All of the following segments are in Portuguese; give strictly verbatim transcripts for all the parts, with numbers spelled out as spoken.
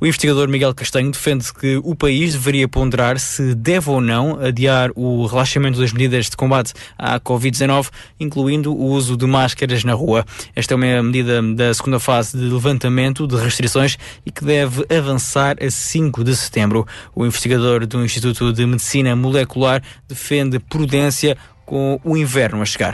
O investigador Miguel Castanho defende que o país deveria ponderar se deve ou não adiar o relaxamento das medidas de combate à covid dezanove, incluindo o uso de máscaras na rua. Esta é uma medida da segunda fase de levantamento de restrições e que deve avançar a cinco de setembro. O investigador do Instituto de Medicina Molecular defende prudência com o inverno a chegar.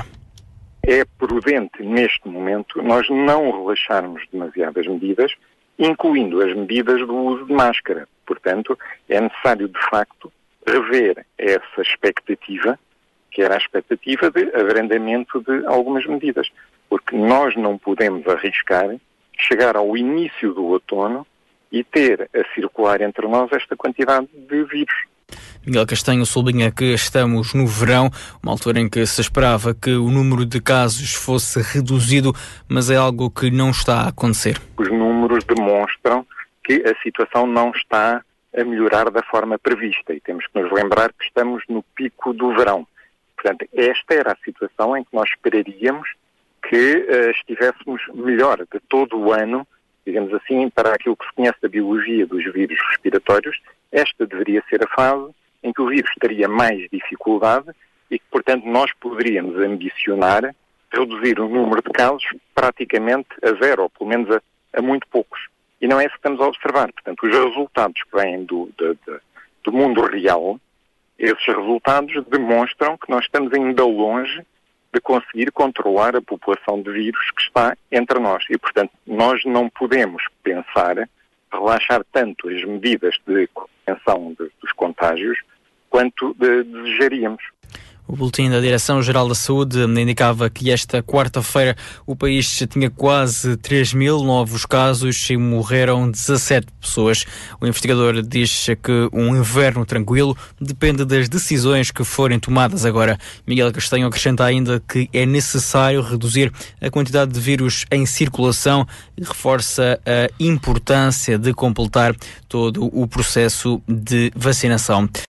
É prudente, neste momento, nós não relaxarmos demasiadas medidas, incluindo as medidas do uso de máscara. Portanto, é necessário, de facto, rever essa expectativa, que era a expectativa de abrandamento de algumas medidas. Porque nós não podemos arriscar chegar ao início do outono e ter a circular entre nós esta quantidade de vírus. Miguel Castanho sublinha que estamos no verão, uma altura em que se esperava que o número de casos fosse reduzido, mas é algo que não está a acontecer. Os números demonstram que a situação não está a melhorar da forma prevista e temos que nos lembrar que estamos no pico do verão. Portanto, esta era a situação em que nós esperaríamos que uh, estivéssemos melhor de todo o ano, digamos assim, para aquilo que se conhece da biologia dos vírus respiratórios. Esta deveria ser a fase em que o vírus teria mais dificuldade e que, portanto, nós poderíamos ambicionar reduzir o número de casos praticamente a zero, ou pelo menos a, a muito poucos. E não é isso que estamos a observar. Portanto, os resultados que vêm do, do, do, do mundo real, esses resultados demonstram que nós estamos ainda longe de conseguir controlar a população de vírus que está entre nós. E, portanto, nós não podemos pensar relaxar tanto as medidas de contenção de, dos contágios quanto de, desejaríamos. O boletim da Direção-Geral da Saúde indicava que esta quarta-feira o país tinha quase três mil novos casos e morreram dezassete pessoas. O investigador diz que um inverno tranquilo depende das decisões que forem tomadas agora. Miguel Castanho acrescenta ainda que é necessário reduzir a quantidade de vírus em circulação e reforça a importância de completar todo o processo de vacinação.